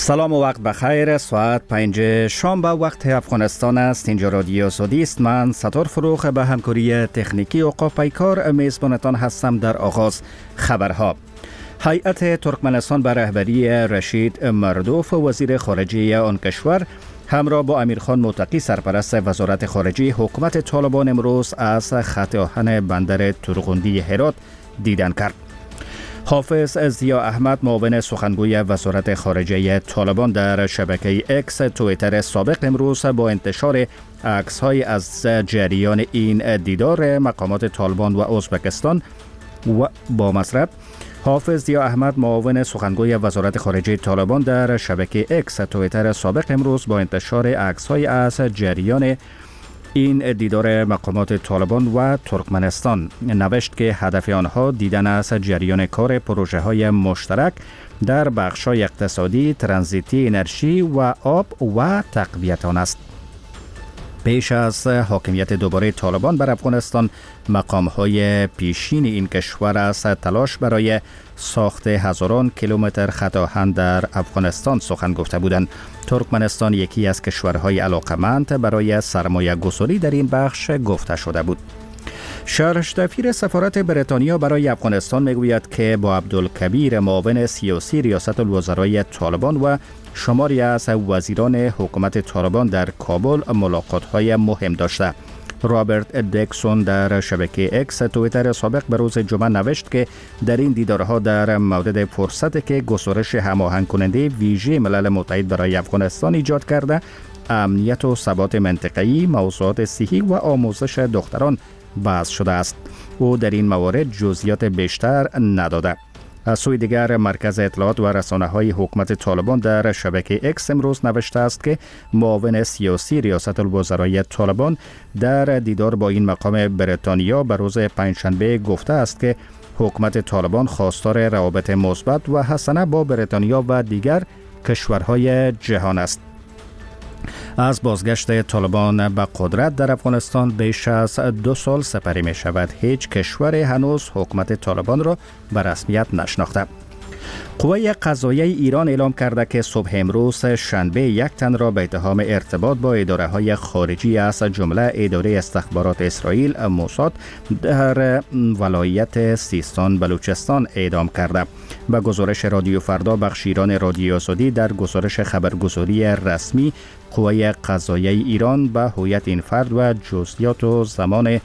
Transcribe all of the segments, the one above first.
سلام و وقت بخیر. ساعت 5 شام به وقت افغانستان است. اینجا رادیو سعودی است. من ستار فروخ به همکاری تکنیکی اوقاف پیکار میزبانتان هستم. در آغاز خبرها: هیئت ترکمنستان به رهبری رشید مردوف وزیر خارجه آن کشور همراه با امیرخان متقی سرپرست وزارت خارجه حکومت طالبان امروز از خط آهن بندر ترغندی هرات دیدن کرد. حافظ ضیا احمد معاون سخنگوی وزارت خارجه طالبان در شبکه اکس توییتر سابق امروز با انتشار عکس‌های از جریان این دیدار مقامات طالبان و ازبکستان و با مصرف حافظ ضیا احمد معاون سخنگوی وزارت خارجه طالبان در شبکه اکس توییتر سابق امروز با انتشار عکس‌های از جریان این دیدار مقامات طالبان و ترکمنستان نوشت که هدف آنها دیدن از جریان کار پروژه های مشترک در بخش‌های اقتصادی، ترانزیتی، انرژی و آب و تقویت آن است. پیش از حاکمیت دوباره طالبان بر افغانستان، مقام‌های پیشین این کشور از تلاش برای ساخت هزاران کیلومتر خط آهن در افغانستان سخن گفته بودند. ترکمنستان یکی از کشورهای علاقمند برای سرمایه گذاری در این بخش گفته شده بود. شرح‌دفیر سفارت بریتانیا برای افغانستان میگوید که با عبدالکبیر معاون سیاسی ریاست الوزرای طالبان و شماری از وزیران حکومت طالبان در کابل ملاقات‌های مهم داشته. رابرت دکسون در شبکه اکس توییتر سابق به روز جمعه نوشت که در این دیدارها در مورد فرصتی که گسترش هماهنگ کننده ویژه ملل متحد برای افغانستان ایجاد کرده، امنیت و ثبات منطقه‌ای، موضوعات صحی و آموزش دختران بحث شده است. او در این موارد جزئیات بیشتر نداده. از سوی دیگر مرکز اطلاعات و رسانه‌های حکومت طالبان در شبکه اکس امروز نوشته است که معاون سیاسی ریاست الوزرای طالبان در دیدار با این مقام بریتانیا به روز پنجشنبه گفته است که حکومت طالبان خواستار روابط مثبت و حسنه با بریتانیا و دیگر کشورهای جهان است. از بازگشت طالبان به قدرت در افغانستان بیش از 2 سال سپری می شود. هیچ کشور هنوز حکومت طالبان را به رسمیت نشناخته. قوه قضاییه ایران اعلام کرده که صبح امروز شنبه یک تن را به اتهام ارتباط با اداره‌های خارجی از جمله اداره استخبارات اسرائیل موساد در ولایت سیستان بلوچستان اعدام کرده. به گزارش رادیو فردا بخش ایران رادیو سعودی در گزارش خبرگزاری رسمی قوه قضاییه ایران به هویت این فرد و جزئیات و زمان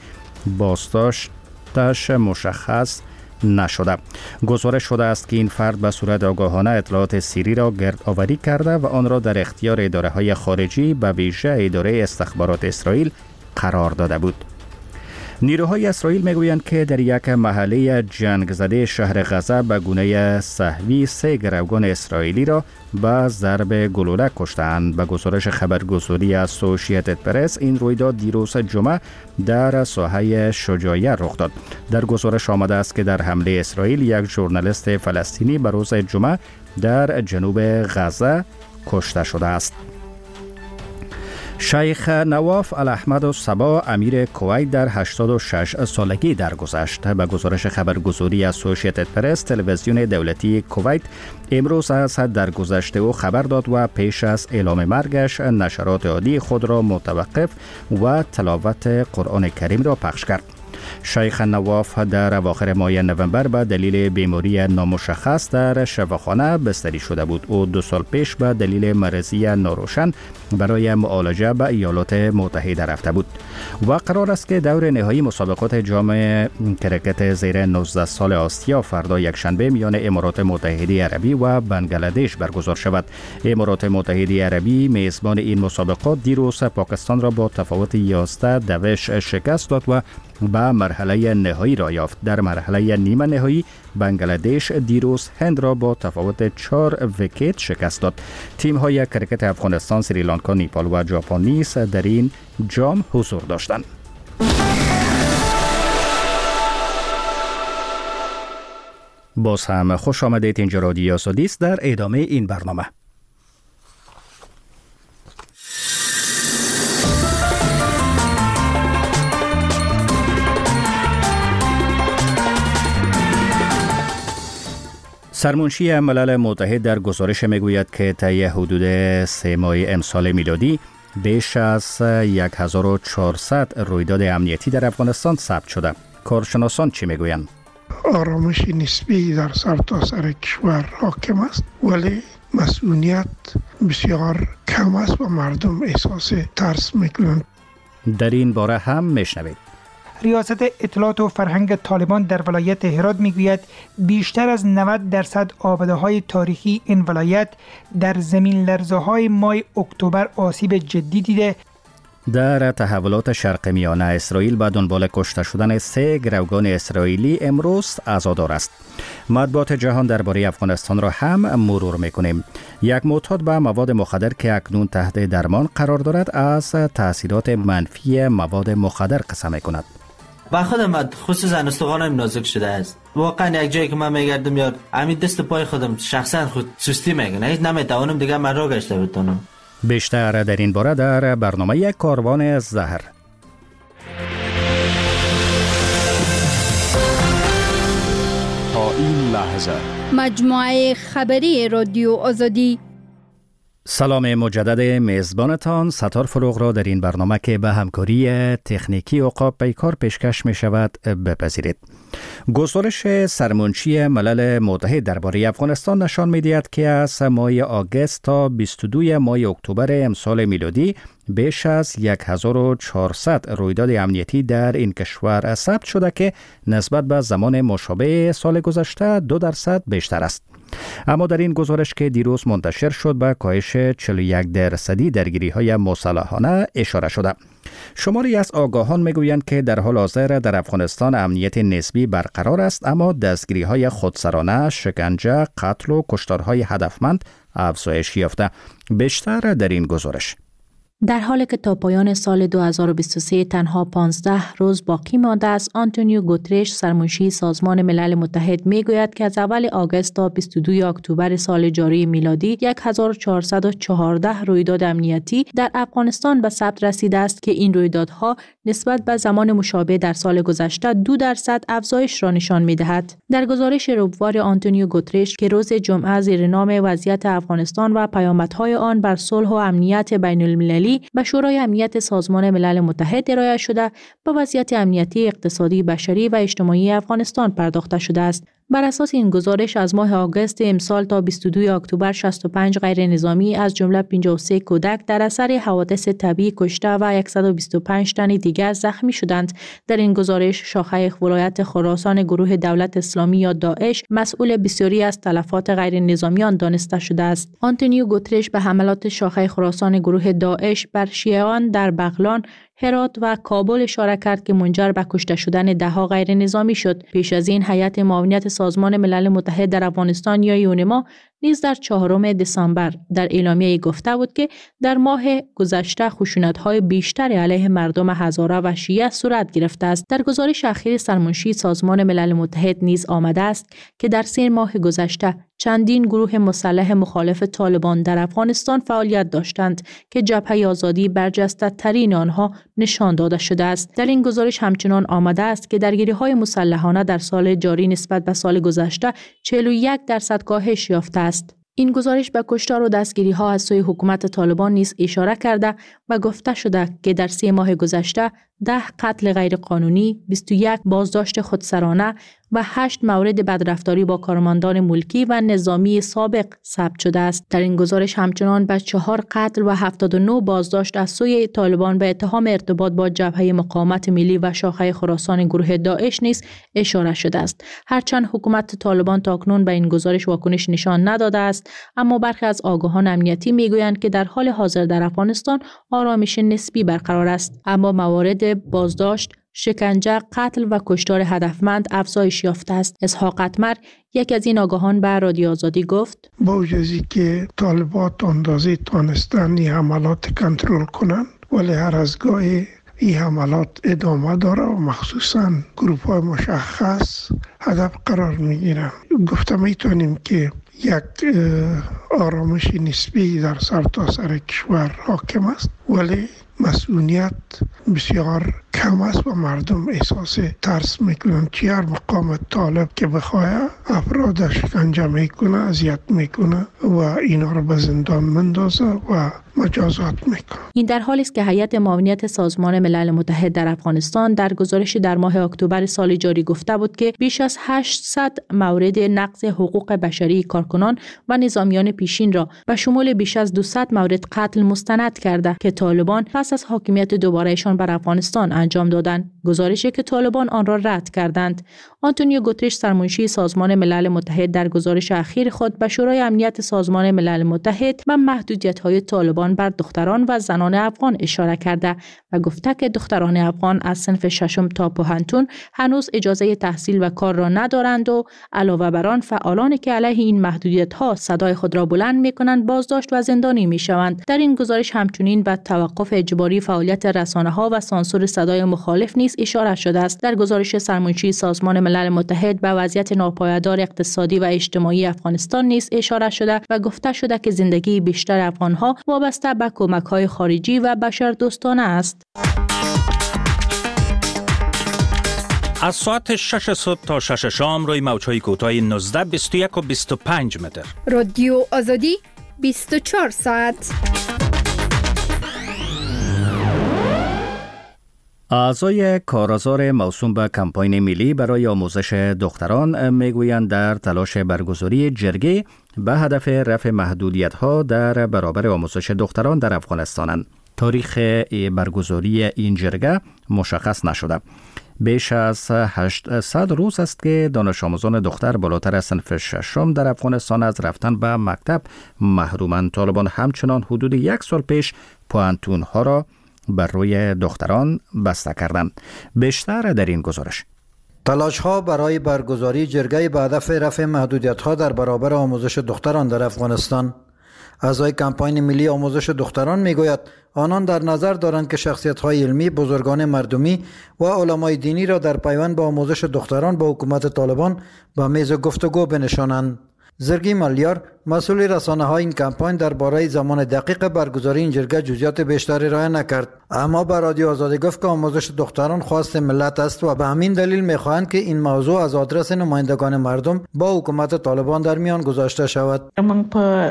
بازداشتش مشخص نشده. گزارش شده است که این فرد به صورت آگاهانه اطلاعات سری را گرد آوری کرده و آن را در اختیار اداره‌های خارجی به ویژه اداره استخبارات اسرائیل قرار داده بود. نیروهای اسرائیل میگویند که در یک محله جنگ زده شهر غزه به گونه سهوی 3 گروگان اسرائیلی را با ضرب گلوله کشتند. به گزارش خبرگزاری اسوسییتد پرس این رویداد دیروز جمعه در ساحه شجاعیه رخ داد. در گزارش آمده است که در حمله اسرائیل یک ژورنالیست فلسطینی به روز جمعه در جنوب غزه کشته شده است. شیخ نواف الاحمد الصباح امیر کویت در 86 سالگی درگذشت. به گزارش خبرگزاری اسوسییتد پرس تلویزیون دولتی کویت امروز از درگذشت او خبر داد و پیش از اعلام مرگش نشرات عادی خود را متوقف و تلاوت قرآن کریم را پخش کرد. شیخ نواف در اواخر ماه نوامبر به دلیل بیماری نامشخص در شفاخانه بستری شده بود. او 2 سال پیش به دلیل مرضی ناروشن برای معالجه به ایالات متحده رفته بود و قرار است که دور نهایی مسابقات جام کرکت زیر 19 سال آسیا فردا یکشنبه میان امارات متحده عربی و بنگلادش برگزار شود. امارات متحده عربی میزبان این مسابقات دیروز پاکستان را با تفاوت 11 شکست داد و به مرحله نهایی را یافت. در مرحله نیمه نهایی بنگلادش دیروز هند را با تفاوت 4 ویکت شکست داد. تیم‌های کرکت افغانستان، سریلانکا، نیپال و ژاپن نیز در این جام حضور داشتند. باز هم خوش آمدید. اینجا رادیو سعودی است. در ادامه این برنامه سرمنشی ملل متحد در گزارش میگوید که طی حدود 3 ماه امسال میلادی بیش از 1400 رویداد امنیتی در افغانستان ثبت شده. کارشناسان چی میگویند؟ آرامش نسبی در سرتاسر کشور حاکم است، ولی مسئولیت بسیار کم است و مردم احساس ترس میکنند. در این باره هم میشنوید. ریاست اطلاعات و فرهنگ طالبان در ولایت هرات میگوید بیشتر از 90% آباده‌های تاریخی این ولایت در زمین لرزه‌های ماه اکتبر آسیب جدی دیده. در تحولات شرق میانه، اسرائیل به دنبال کشته شدن 3 گروگان اسرائیلی امروز عزادار است. مطبوعات جهان درباره افغانستان را هم مرور میکنیم. یک معتاد به مواد مخدر که اکنون تحت درمان قرار دارد از تاثیرات منفی مواد مخدر قصه میکند. با خودم خصوصا استخوانم نازک شده است. واقعا یک جایی که من میگردم یار همین دست پای خودم شخصا خود سستی میکنه، هیچ نمیتوانم دیگه من را گشته بتونم. بیشتر در این باره در برنامه کاروان زهر. تا این لحظه مجموعه خبری رادیو آزادی. سلام مجدد میزبانتان ستار فروغ را در این برنامه که به همکاری تکنیکی عقاب پیکار پیشکش می شود بپذیرید. گزارش سرمنشی ملل متحد درباره افغانستان نشان می دهد که از ماه آگوست تا 22 ماه اکتبر امسال میلادی بیش از 1400 رویداد امنیتی در این کشور ثبت شده که نسبت به زمان مشابه سال گذشته 2% بیشتر است. اما در این گزارش که دیروز منتشر شد به کاهش 41% درگیری‌های مسلحانه اشاره شده. شماری از آگاهان میگویند که در حال حاضر در افغانستان امنیت نسبی برقرار است، اما دستگیری‌های خودسرانه، شکنجه، قتل و کشتارهای هدفمند افزایش یافته. بیشتر در این گزارش. در حالی که تا پایان سال 2023 تنها 15 روز باقی مانده است، آنتونیو گوترش سرمنشی سازمان ملل متحد میگوید که از اول آگوست تا 22 اکتبر سال جاری میلادی 1414 رویداد امنیتی در افغانستان به ثبت رسیده است که این رویدادها نسبت به زمان مشابه در سال گذشته 2% افزایش را نشان می‌دهد. در گزارش ربوار آنتونیو گوترش که روز جمعه زیر نام وضعیت افغانستان و پیامدهای آن بر صلح و امنیت بین‌المللی به شورای امنیت سازمان ملل متحد ارائه شده، به وضعیت امنیتی، اقتصادی، بشری و اجتماعی افغانستان پرداخته شده است. بر اساس این گزارش از ماه آگوست امسال تا 22 اکتبر 65 غیر نظامی از جمله 53 کودک در اثر حوادث طبیعی کشته و 125 تن دیگر زخمی شدند. در این گزارش شاخه ولایت خراسان گروه دولت اسلامی یا داعش مسئول بسیاری از تلفات غیر نظامیان دانسته شده است. آنتونیو گوترش به حملات شاخه خراسان گروه داعش بر شیعیان در بغلان، هرات و کابل اشاره کرد که منجر به کشته شدن ده‌ها غیر نظامی شد. پیش از این هیئت معاونت سازمان ملل متحد در افغانستان یا یونما نیز در 4 دسامبر در اعلامیه گفته بود که در ماه گذشته خشونت‌های بیشتر علیه مردم هزاره و شیعه صورت گرفته است. در گزارش اخیر سرمنشی سازمان ملل متحد نیز آمده است که در 3 ماه گذشته چندین گروه مسلح مخالف طالبان در افغانستان فعالیت داشتند که جبهه آزادی برجسته ترین آنها نشان داده شده است. در این گزارش همچنان آمده است که درگیری‌های مسلحانه در سال جاری نسبت به سال گذشته 41% کاهش یافته است. این گزارش به کشتار و دستگیری‌ها از سوی حکومت طالبان نیز اشاره کرده و گفته شده که در 3 ماه گذشته 10 قتل غیرقانونی، 21 بازداشت خودسرانه و 8 مورد بدرفتاری با کارمندان ملکی و نظامی سابق ثبت شده است. در این گزارش همچنان به 4 قتل و 79 بازداشت از سوی طالبان به اتهام ارتباط با جبهه مقاومت ملی و شاخه خراسان گروه داعش نیز اشاره شده است. هرچند حکومت طالبان تاکنون به این گزارش واکنش نشان نداده است، اما برخی از آگاهان امنیتی میگویند که در حال حاضر در افغانستان آرامش نسبی برقرار است، اما موارد بازداشت، شکنجه، قتل و کشتار هدفمند افزایش یافته است. اسحاق اتمر، یک از این آگاهان، به رادیو آزادی گفت: با وجودی که طالبات اندازه تانستن این حملات کنترل کنند، ولی هر از گاهی این حملات ادامه داره و مخصوصا گروه های مشخص هدف قرار میگیرن. گفته میتونیم که یک آرامش نسبی در سرتاسر کشور حاکم است، ولی مسئولیت بسیار کم است و مردم احساس ترس میکنن که هر مقام طالب که بخواه افراد شکنجه میکنه، اذیت میکنه و اینا رو به زندان مندازه و مجازات میکنه. این در حالی است که هیئت معاونیت سازمان ملل متحد در افغانستان در گزارشی در ماه اکتبر سال جاری گفته بود که بیش از 800 مورد نقض حقوق بشری کارکنان و نظامیان پیشین را به شمول بیش از 200 مورد قتل مستند کرده که طالبان پس از حاکمیت دوبارهشان بر افغانستان انجام دادند. گزارشی که طالبان آن را رد کردند. آنتونیو گوترش سرمنشی سازمان ملل متحد در گزارش اخیر خود به شورای امنیت سازمان ملل متحد به محدودیت‌های طالبان بر دختران و زنان افغان اشاره کرده و گفته که دختران افغان از صنف ششم تا پوهنتون هنوز اجازه تحصیل و کار را ندارند و علاوه بر آن فعالانی که علیه این محدودیت‌ها صدای خود را بلند می‌کنند بازداشت و زندانی می‌شوند. در این گزارش همچنین به توقف اجباری فعالیت رسانه‌ها و سانسور صدای مخالف نیز اشاره شده است. در گزارش سرمنشی سازمان ملل متحد به وضعیت ناپایدار اقتصادی و اجتماعی افغانستان نیز اشاره شده و گفته شده که زندگی بیشتر افغان‌ها وابسته به کمک‌های خارجی و بشردوستانه است. از ساعت 6 صبح تا 6 شام روی موج‌های کوتاه 19، 21 و 25 متر. رادیو آزادی 24 ساعت. اعضای کارآزار موسوم به کمپاین ملی برای آموزش دختران میگویند در تلاش برگزاری جرگه به هدف رفع محدودیت‌ها در برابر آموزش دختران در افغانستانند. تاریخ برگزاری این جرگه مشخص نشده. بیش از 800 روز است که دانش آموزان دختر بالاتر از صنف ششم در افغانستان از رفتن به مکتب محرومند. طالبان همچنان حدود 1 سال پیش پوهنتون‌ها را بر روی دختران بسته کردند. بیشتر در این گزارش. تلاش‌ها برای برگزاری جرگه به هدف رفع محدودیت‌ها در برابر آموزش دختران در افغانستان. اعضای کمپاین ملی آموزش دختران میگوید آنان در نظر دارند که شخصیت‌های علمی، بزرگان مردمی و علمای دینی را در پیوند با آموزش دختران با حکومت طالبان به میز گفتگو بنشانند. زرگی ملیار مسئول رسانه‌های این کمپاین درباره زمان دقیق برگزاری این جرگه جزئیات بیشتری ارائه نکرد، اما به رادیو آزادی گفت که آموزش دختران خواست ملت است و به همین دلیل می‌خواهند که این موضوع از آدرس نمایندگان مردم با حکومت طالبان در میان گذاشته شود. ما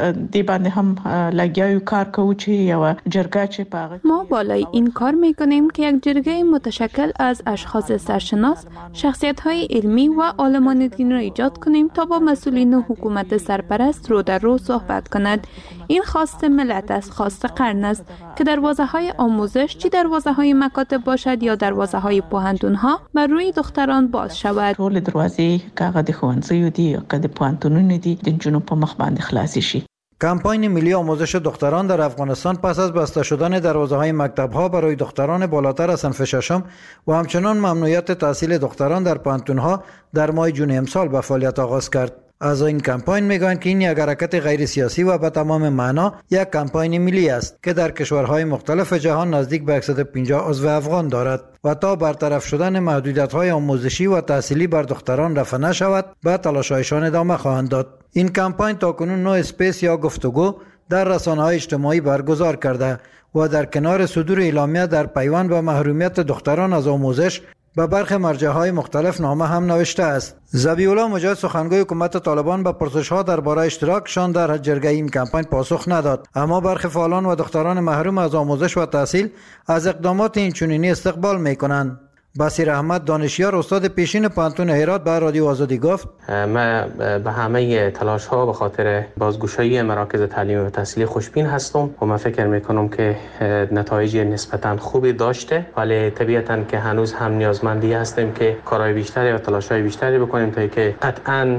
بالای این کار می‌کنیم که یک جرگه متشکل از اشخاص سرشناس، شخصیت‌های علمی و عالمان دین را ایجاد کنیم تا با مسئولین حکومت سرپرست رو در رو صحبت کند. این خواست ملت است، خواست قرن است که دروازه‌های آموزش چی دروازه‌های مکاتب باشد یا دروازه‌های پوهنتون‌ها بر روی دختران باز شود. ټول دروازې کاغه د ښوونځیو دي یا د پوهنتونونو دي د نجونو په مخ باندې خلاصې شي. کمپاین ملی آموزش دختران در افغانستان پس از بسته شدن دروازه‌های مکتب‌ها برای دختران بالاتر از صنف ششم و همچنان ممنوعیت تحصیل دختران در پوهنتون‌ها در ماه جون امسال به فعالیت آغاز کرد. از این کمپاین میگویند که این یک حرکت غیر سیاسی و به تمام معنا یک کمپاین ملی است که در کشورهای مختلف جهان نزدیک به 150 عضو افغان دارد و تا برطرف شدن محدودیت‌های آموزشی و تحصیلی بر دختران رفع نشود به تلاش‌هایشان ادامه خواهند داد. این کمپاین تاکنون 9 اسپیس یا گفتگو در رسانه‌های اجتماعی برگزار کرده و در کنار صدور اعلامیه در پیوند به محرومیت دختران از آموزش به برخی مرجع‌های مختلف نامه هم نوشته است. ذبیح الله مجاهد سخنگوی حکومت طالبان به پرسش‌ها درباره اشتراکشان در جرگه این کمپاین پاسخ نداد، اما برخی فعالان و دختران محروم از آموزش و تحصیل از اقدامات این چنینی استقبال می‌کنند. بصیر احمد دانشیار استاد پیشین پوهنتون هرات به رادیو آزادی گفت من به همه تلاش ها به خاطر بازگشایی مراکز تعلیم و تحصیلی خوشبین هستم و من فکر میکنم که نتایج نسبتا خوبی داشته، ولی طبیعتا که هنوز هم نیازمندی هستیم که کارهای بیشتری و تلاش های بیشتری بکنیم تا که قطعا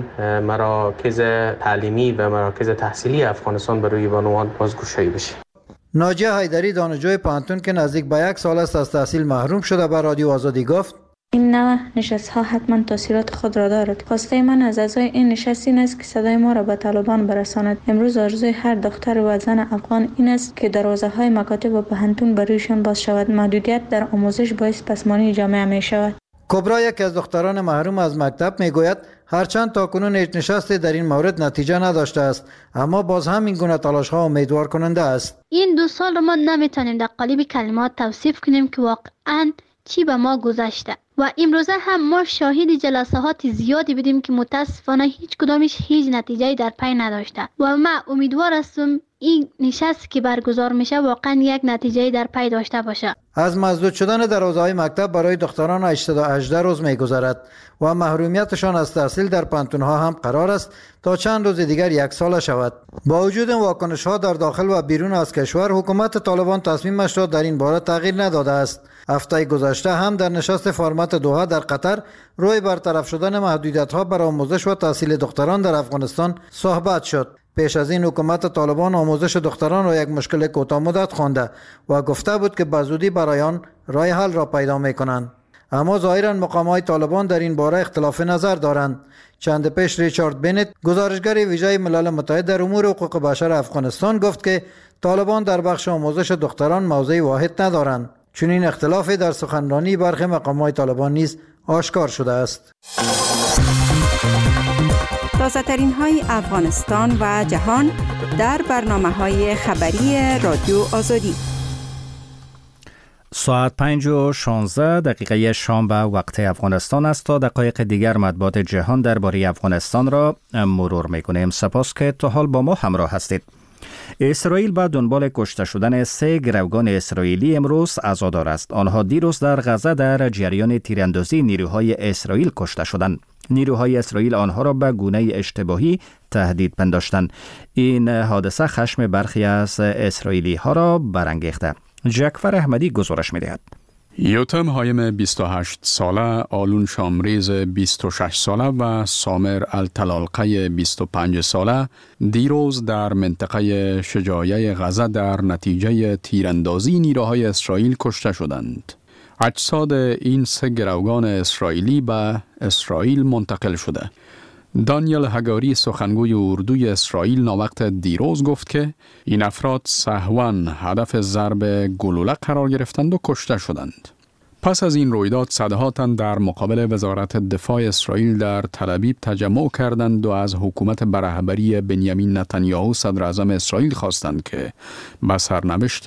مراکز تعلیمی و مراکز تحصیلی افغانستان به روی بانوان بازگشایی بشه. ناجیه حیدری دانشجوی پوهنتون که نزدیک به 1 سال است از تحصیل محروم شده به رادیو آزادی گفت این نوع نشست‌ها حتما تاثیرات خود را دارد. خواسته من از اعضای این نشست این است که صدای ما را به طالبان برساند. امروز آرزوی هر دختر و زن افغان این است که دروازه‌های مکاتب و پوهنتون بر رویشان باز شود. محدودیت در آموزش باعث پسماندگی جامعه می شود. کبرا یک از دختران محروم از مکتب میگوید هرچند تاکنون هیچ نشستی در این مورد نتیجه نداشته است، اما باز هم این گونه تلاش‌ها امیدوار کننده است. این 2 سال ما نمیتونیم در قالب کلمات توصیف کنیم که واقعاً چی به ما گذشته و امروزه هم ما شاهد جلسات زیادی بودیم که متاسفانه هیچ کدامش هیچ نتیجه‌ای در پی نداشته و ما امیدوار هستم این نشست که برگزار میشه واقعا یک نتیجه‌ای در پی داشته باشه. از مسدود شدن دروازه‌های مکتب برای دختران 818 روز می‌گذرد و محرومیتشان از تحصیل در پانتون‌ها هم قرار است تا چند روز دیگر 1 سال شود. با وجود این واکنش‌ها در داخل و بیرون از کشور، حکومت طالبان تصمیمش را در این باره تغییر نداده است. هفته گذشته هم در نشست فرمت دوحه در قطر روی برطرف شدن محدودیت‌ها بر آموزش و تحصیل دختران در افغانستان صحبت شد. پیش از این حکومت طالبان آموزش دختران را یک مشکل کوتاه مدت خوانده و گفته بود که به زودی برای آن راه حل را پیدا می‌کنند. اما ظاهراً مقام‌های طالبان در این باره اختلاف نظر دارند. چند پیش ریچارد بنت، گزارشگر ویژه ملل متحد در امور حقوق بشر افغانستان، گفت که طالبان در بخش آموزش دختران موضع واحد ندارند. چون این اختلافی در سخنرانی برخی مقام‌های طالبان نیز آشکار شده است. تازه‌ترین های افغانستان و جهان در برنامه‌های خبری رادیو آزادی. ساعت 5:16 شام به وقت افغانستان است. تا دقایق دیگر مطبوعات جهان درباره افغانستان را مرور می‌کنیم. سپاس که تا حال با ما همراه هستید. اسرائیل به دنبال کشته شدن 3 گروگان اسرائیلی امروز عزادار است. آنها دیروز در غزه در جریان تیراندازی نیروهای اسرائیل کشته شدند. نیروهای اسرائیل آنها را به گونه اشتباهی تهدید پنداشتند. این حادثه خشم برخی از اسرائیلی ها را برانگیخته. جعفر احمدی گزارش می‌دهد. یوتم هایم 28 ساله، آلون شامریز 26 ساله و سامر التلالقه 25 ساله دیروز در منطقه شجاعیه غزه در نتیجه تیراندازی نیروهای اسرائیل کشته شدند. اجساد این 3 گروگان اسرائیلی به اسرائیل منتقل شده. دانیل هگاری، سخنگوی اردوی اسرائیل، ناوقت دیروز گفت که این افراد سهواً هدف ضرب گلوله قرار گرفتند و کشته شدند. پس از این رویداد صدها تن در مقابل وزارت دفاع اسرائیل در تل‌آویو تجمع کردند و از حکومت به رهبری بنیامین نتانیاهو صدر اعظم اسرائیل خواستند که به سرنوشت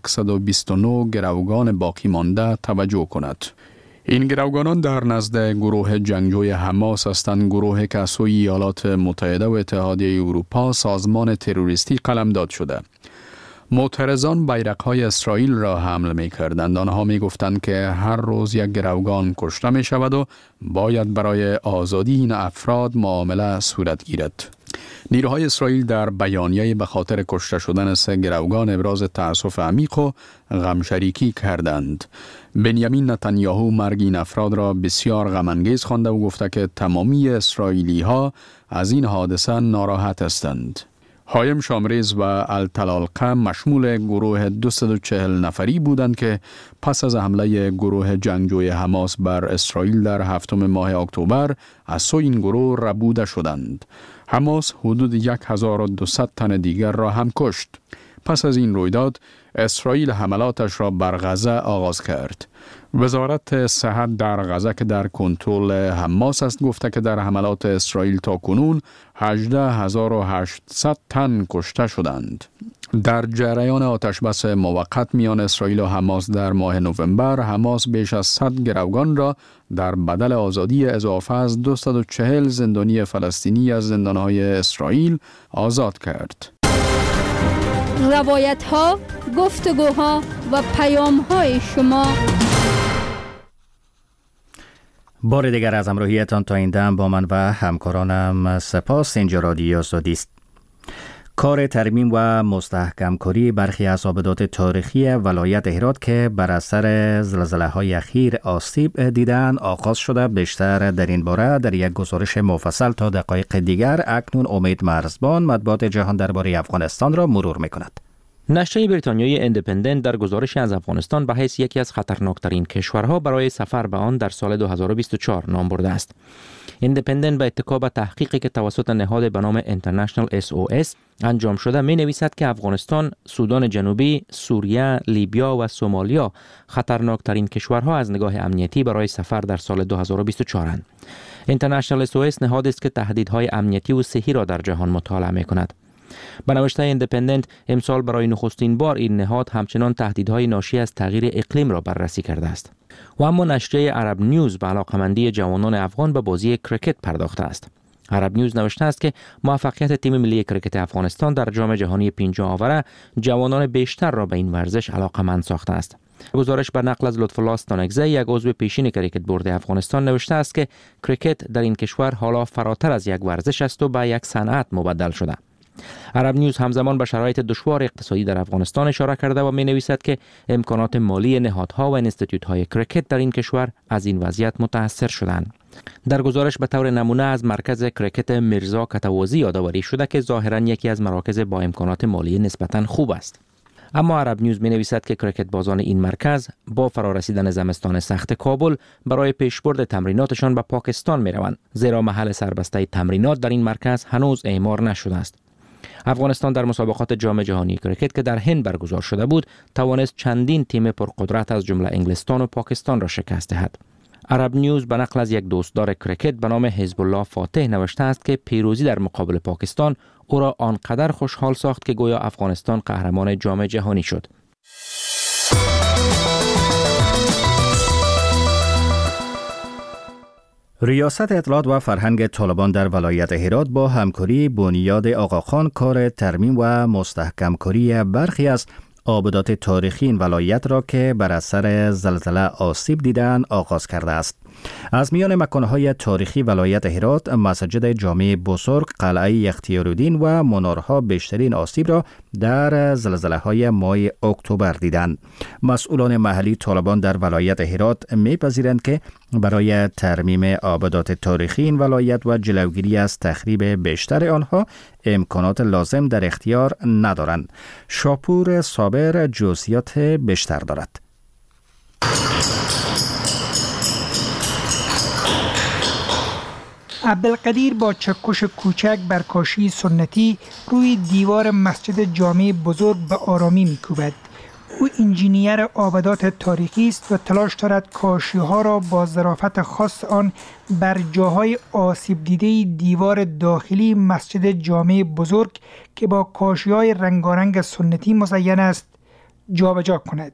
129 گروگان باقی مانده توجه کند. این گروگانان در نزد گروه جنگجوی حماس هستند، گروهی که از سوی ایالات متحده و اتحادیه اروپا سازمان تروریستی قلمداد شده. معترضان بیرق‌های اسرائیل را حمل می‌کردند. آنها می‌گفتند که هر روز یک گروگان کشته می‌شود و باید برای آزادی این افراد معامله صورت گیرد. نیروهای اسرائیل در بیانیه‌ای به خاطر کشته شدن 3 گروگان ابراز تأسف عمیق و غمشریکی کردند. بنیامین نتانیاهو مرگ این افراد را بسیار غم‌انگیز خوانده و گفته که تمامی اسرائیلی‌ها از این حادثه ناراحت هستند. هایم شامریز و التلالقه مشمول گروه 240 نفری بودند که پس از حمله گروه جنگجوی حماس بر اسرائیل در 7 ماه اکتبر از سوی این گروه ربوده شدند. حماس حدود 1200 تن دیگر را هم کشت. پس از این رویداد اسرائیل حملاتش را بر غزه آغاز کرد. وزارت صحت در غزه که در کنترل حماس است گفته که در حملات اسرائیل تا کنون 18800 تن کشته شدند. در جریان آتشبس موقت میان اسرائیل و حماس در ماه نوامبر، حماس بیش از 100 گروگان را در بدل آزادی اضافه از 240 زندانی فلسطینی از زندانهای اسرائیل آزاد کرد. روایت ها، گفتگوها و پیام های شما. بار دیگر از همراهیتان تا این دم با من و همکارانم سپاس. اینجا رادیو آزادی است. کار ترمیم و مستحکم کاری برخی از آبدات تاریخی ولایت هرات که بر اثر زلزله‌های اخیر آسیب دیدن آغاز شده. بیشتر در این باره در یک گزارش مفصل تا دقایق دیگر اکنون امید مرزبان مطبوعات جهان درباره افغانستان را مرور می‌کند. نشریه بریتانیایی ایندیپندنت در گزارشی از افغانستان به حیث یکی از خطرناکترین کشورها برای سفر به آن در سال 2024 نام برده است. ایندیپندنت به اتکا به تحقیقی که توسط نهاد به نام International SOS انجام شده می نویسد که افغانستان، سودان جنوبی، سوریه، لیبیا و سومالیا خطرناکترین کشورها از نگاه امنیتی برای سفر در سال 2024 اند. International SOS نهادی است که تهدیدهای امنیتی و صحی را در جهان مطالعه می کند. به نوشته ایندیپندنت، امسال برای نخستین بار این نهاد همچنان تهدیدهای ناشی از تغییر اقلیم را بررسی کرده است. و اما نشریه عرب نیوز به علاقمندی جوانان افغان به بازی کرکت پرداخته است. عرب نیوز نوشته است که موفقیت تیم ملی کرکت افغانستان در جام جهانی 50 آوره جوانان بیشتر را به این ورزش علاقمند ساخته است. گزارش بر نقل از لطفالله استانکزی، یک عضو پیشین کرکت بورد افغانستان، نوشته است که کرکت در این کشور حالا فراتر از یک ورزش است و به یک صنعت مبدل شده. عرب نیوز همزمان به شرایط دشوار اقتصادی در افغانستان اشاره کرده و می نویسد که امکانات مالی نهادها و انستیتوت‌های کرکت در این کشور از این وضعیت متاثر شدند. در گزارش به طور نمونه از مرکز کرکت میرزا کتوازی یادآوری شده که ظاهراً یکی از مراکز با امکانات مالی نسبتاً خوب است. اما عرب نیوز می نویسد که کرکت بازان این مرکز با فرارسیدن زمستان سخت کابل برای پیشبرد تمریناتشان به پاکستان می روند، زیرا محل سربسته تمرینات در این مرکز هنوز اعمار نشده است. افغانستان در مسابقات جام جهانی کرکت که در هند برگزار شده بود توانست چندین تیم پرقدرت از جمله انگلستان و پاکستان را شکست دهد. عرب نیوز به نقل از یک دوستدار کرکت به نام حزب الله فاتح نوشته است که پیروزی در مقابل پاکستان او را آنقدر خوشحال ساخت که گویا افغانستان قهرمان جام جهانی شد. ریاست اطلاعات و فرهنگ طالبان در ولایت هرات با همکاری بنیاد آقاخان کار ترمیم و مستحکم‌کاری برخی از آبادات تاریخی این ولایت را که بر اثر زلزله آسیب دیدند آغاز کرده است. از میان مکانهای تاریخی ولایت هرات، مسجد جامع بزرگ، قلعه اختیارالدین و منارها بیشترین آسیب را در زلزله‌های ماه اکتبر دیدند. مسئولان محلی طالبان در ولایت هرات می‌پذیرند که برای ترمیم آبادات تاریخی این ولایت و جلوگیری از تخریب بیشتر آنها امکانات لازم در اختیار ندارند. شاپور صابر جزئیات بیشتر دارد. عبدالقدیر با چکش کوچک بر کاشی سنتی روی دیوار مسجد جامع بزرگ به آرامی می‌کوبد. او انجینیر آبادات تاریخی است و تلاش دارد کاشی‌ها را با ظرافت خاص آن بر جاهای آسیب دیده دیوار داخلی مسجد جامع بزرگ که با کاشی‌های رنگارنگ سنتی مزین است جابجا کند.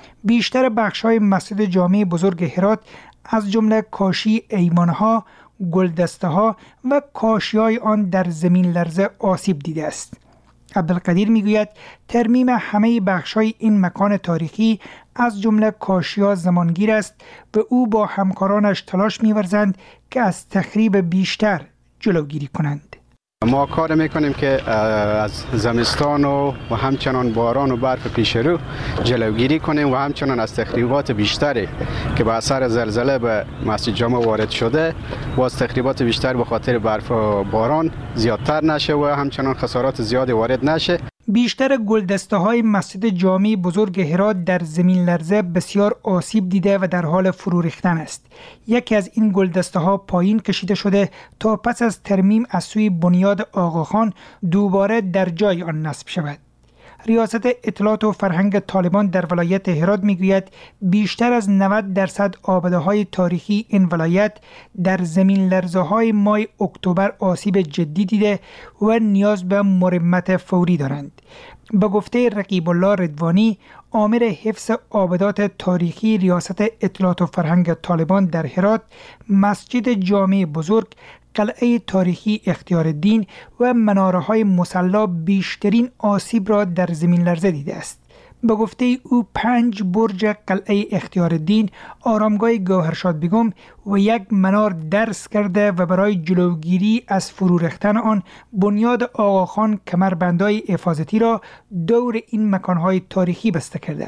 بیشتر بخش‌های مسجد جامع بزرگ هرات از جمله کاشی ایوان‌ها، گلدسته‌ها و کاشی‌های آن در زمین لرزه آسیب دیده است. عبدالقدیر میگوید ترمیم همه بخش‌های این مکان تاریخی از جمله کاشی‌ها زمانگیر است و او با همکارانش تلاش می‌ورزند که از تخریب بیشتر جلوگیری کنند. ما کار میکنیم که از زمستان و همچنان باران و برف پیش رو جلوگیری کنیم و همچنان از تخریبات بیشتری که به اثر زلزله به مسجد جامع وارد شده و از تخریبات بیشتر به خاطر برف و باران زیادتر نشه و همچنان خسارات زیادی وارد نشه. بیشتر گلدسته‌های مسجد جامع بزرگ هرات در زمین لرزه بسیار آسیب دیده و در حال فرو ریختن است. یکی از این گلدسته‌ها پایین کشیده شده تا پس از ترمیم از سوی بنیاد آقاخان دوباره در جای آن نصب شود. ریاست اطلاعات و فرهنگ طالبان در ولایت هرات میگوید بیشتر از 90% آباده‌های تاریخی این ولایت در زمین لرزه‌های ماه اکتبر آسیب جدی دیده و نیاز به مرمت فوری دارند. به گفته رقیب الله رضوانی، آمر حفظ آبادات تاریخی ریاست اطلاعات و فرهنگ طالبان در هرات، مسجد جامع بزرگ، قلعه تاریخی اختیارالدین و مناره‌های مصلی بیشترین آسیب را در زمین لرزه دیده است. به گفته او 5 برج قلعه اختیارالدین، آرامگاه گوهرشاد بیگم و یک منار درس کرده و برای جلوگیری از فرو ریختن آن بنیاد آقاخان کمربندهای حفاظتی را دور این مکانهای تاریخی بسته کرده است.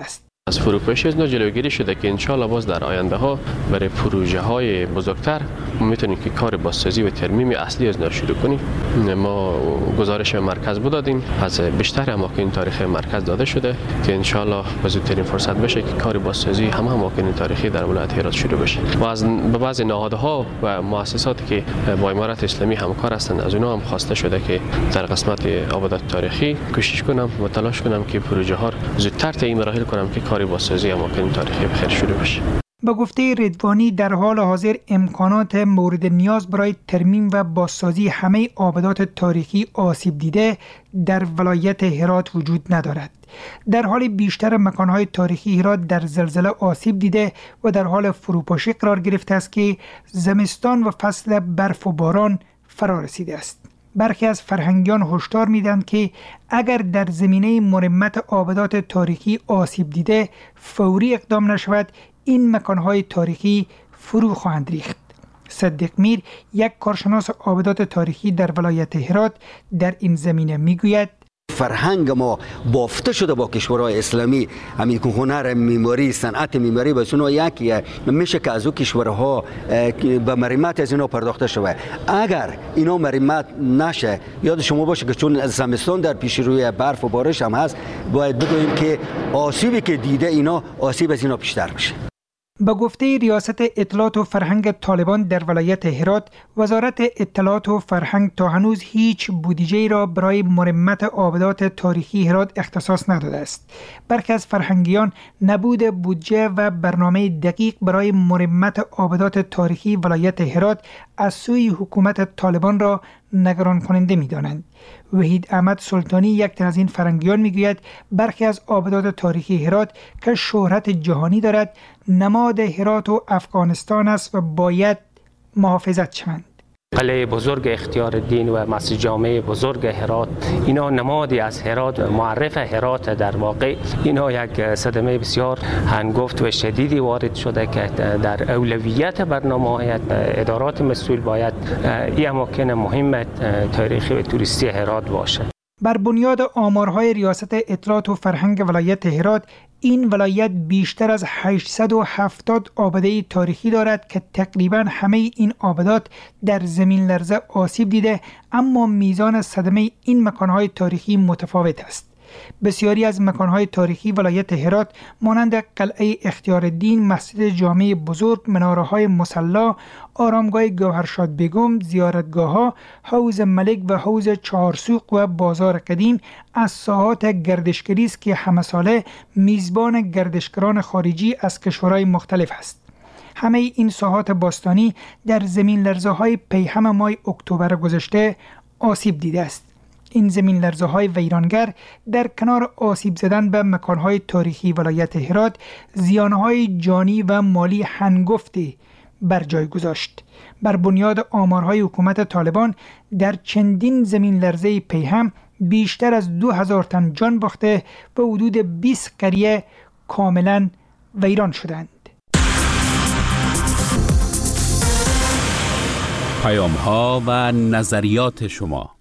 از فروپاشی از جلوگیری شده که انشالله باز در آینده ها برای پروژه های بزرگتر ما میتونیم که کار بازسازی و ترمیم اصلی از نو شروع کنیم. ما گزارش مرکز بدادیم، از بیشتر اماکن تاریخی مرکز داده شده که انشالله به زودترین فرصت بشه که کار بازسازی همه اماکن تاریخی در ولایت هرات شروع بشه. و از بعضی نهادها و مؤسساتی که با امارت اسلامی همکار هستند از اونها هم خواسته شده که در قسمت آبادات تاریخی کوشش کنم و تلاش کنم که پروژه ها زودتر تا این مراحل کنم که کار بازسازی اماکن تاریخی بخیر شروع بشه. به گفته رضوانی در حال حاضر امکانات مورد نیاز برای ترمیم و بازسازی همه آبادات تاریخی آسیب دیده در ولایت هرات وجود ندارد. در حال بیشتر مکانهای تاریخی هرات در زلزله آسیب دیده و در حال فروپاشی قرار گرفته است که زمستان و فصل برف و باران فرا رسیده است. برخی از فرهنگیان هشدار میدن که اگر در زمینه مرمت آبادات تاریخی آسیب دیده فوری اقدام نشود این مکانهای تاریخی فرو خواهند ریخت. صدیق میر، یک کارشناس آبادات تاریخی در ولایت هرات، در این زمینه میگوید فرهنگ ما بافته شده با کشورهای اسلامی، همین که هنر معماری، صنعت معماری به اونها یکیه، میشه که از او کشورها به مرمت از اینا پرداخته شود. اگر اینا مرمت نشه، یاد شما باشه که چون زمستان در پیش روی برف و بارش هم هست، باید بگوییم که آسیبی که دیده اینا آسیب از اینا بیشتر بشه. به گفته ریاست اطلاعات و فرهنگ طالبان در ولایت هرات، وزارت اطلاعات و فرهنگ تا هنوز هیچ بودجه‌ای را برای مرمت آبادات تاریخی هرات اختصاص نداده است. برخی از فرهنگیان نبود بودجه و برنامه دقیق برای مرمت آبادات تاریخی ولایت هرات از سوی حکومت طالبان را نگران کننده می‌دانند. وحید احمد سلطانی، یک تن از این فرهنگیان، میگوید برخی از آبادات تاریخی هرات که شهرت جهانی دارد نماد هرات و افغانستان است و باید محافظت شوند. قلعه بزرگ اختیار الدین و مسجد جامع بزرگ هرات، اینا نمادی از هرات، معرف هرات. در واقع اینا یک صدمه بسیار هنگفت و شدیدی وارد شده که در اولویت برنامه ادارات مسئول باید این اماکن مهم تاریخی و توریستی هرات باشه. بر بنیاد آمارهای ریاست اطلاعات و فرهنگ ولایت هرات، این ولایت بیشتر از 870 آباده تاریخی دارد که تقریبا همه این آبادات در زمین لرزه آسیب دیده، اما میزان صدمه این مکانهای تاریخی متفاوت است. بسیاری از مکانهای تاریخی ولایت هرات مانند قلعه اختیار الدین، مسجد جامع بزرگ، مناره‌های مصلی، آرامگاه گوهرشاد بیگم، زیارتگاه‌ها، حوض ملک و حوض چهارسوق و بازار قدیم از ساحات گردشگری است که همه ساله میزبان گردشگران خارجی از کشورهای مختلف است. همه این ساحات باستانی در زمین لرزه‌های پیهم ماه اکتبر گذشته آسیب دیده است. این زمین لرزه‌های ویرانگر در کنار آسیب زدن به مکانهای تاریخی ولایت هرات، زیانهای جانی و مالی هنگفتی بر جای گذاشت. بر بنیاد آمارهای حکومت طالبان در چندین زمین لرزه پیهم بیشتر از 2000 تن جان باخته و حدود 20 قریه کاملا ویران شدند. پیام‌ها و نظریات شما.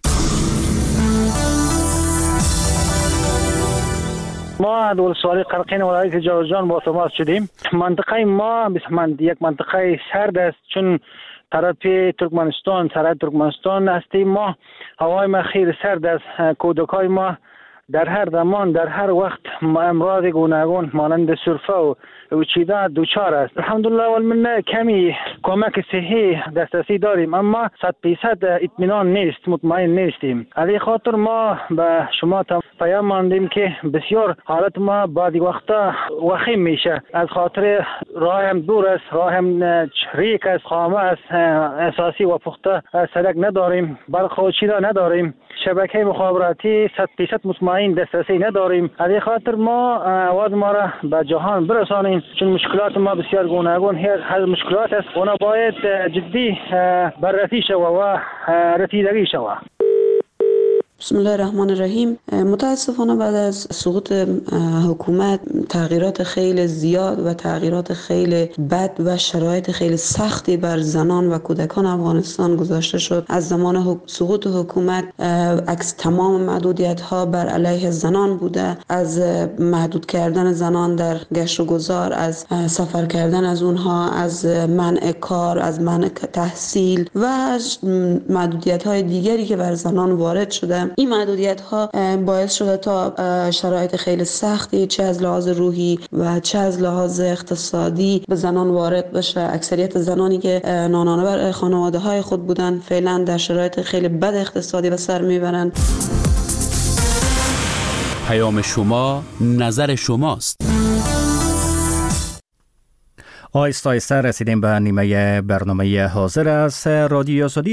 ما ولسوالی قرقین ولایت جوزجان با تماس شدیم. منطقه ما یک منطقه سرد است، چون طرف ترکمنستان، سرحد ترکمنستان هستیم. ما هوای ما خیلی سرد است. کودکای ما در هر زمان، در هر وقت امراض گوناگون مانند سرفه و چیزا دوچار است. الحمدلله والمنه کمی کمک صحی دسترسی داریم، اما 100% اطمینان نیست، مطمئن نیستیم. علی خاطر ما به شما پیام ماندیم که بسیار حالت ما بعضی وقتا وخیم میشه، از خاطر راه هم دور است، راه هم ریک است، خامه است، اساسی و پخته سړک نداریم، برق و چیزا نداریم، شبکه مخابراتی 100% مطمئن دسترسی نداریم. از این خاطر ما آواز ما را به جهان برسانیم، چون مشکلات ما بسیار گوناگون هر مشکلات است، اونا باید جدی بررسی شود و رسیدگی شود. بسم الله الرحمن الرحیم. متاسفانه بعد از سقوط حکومت تغییرات خیلی زیاد و تغییرات خیلی بد و شرایط خیلی سختی بر زنان و کودکان افغانستان گذاشته شد. از زمان سقوط حکومت عکس تمام محدودیت ها بر علیه زنان بوده، از محدود کردن زنان در گشت و گذار، از سفر کردن از اونها، از منع کار، از منع تحصیل و محدودیت های دیگری که بر زنان وارد شده. این محدودیت ها باعث شده تا شرایط خیلی سختی چه از لحاظ روحی و چه از لحاظ اقتصادی به زنان وارد بشه. اکثریت زنانی که نانانه بر خانواده های خود بودن فعلا در شرایط خیلی بد اقتصادی به سر میبرند. پیام شما نظر شماست. آهسته آهسته رسیدیم به نیمه برنامه حاضر از رادیو آزادی.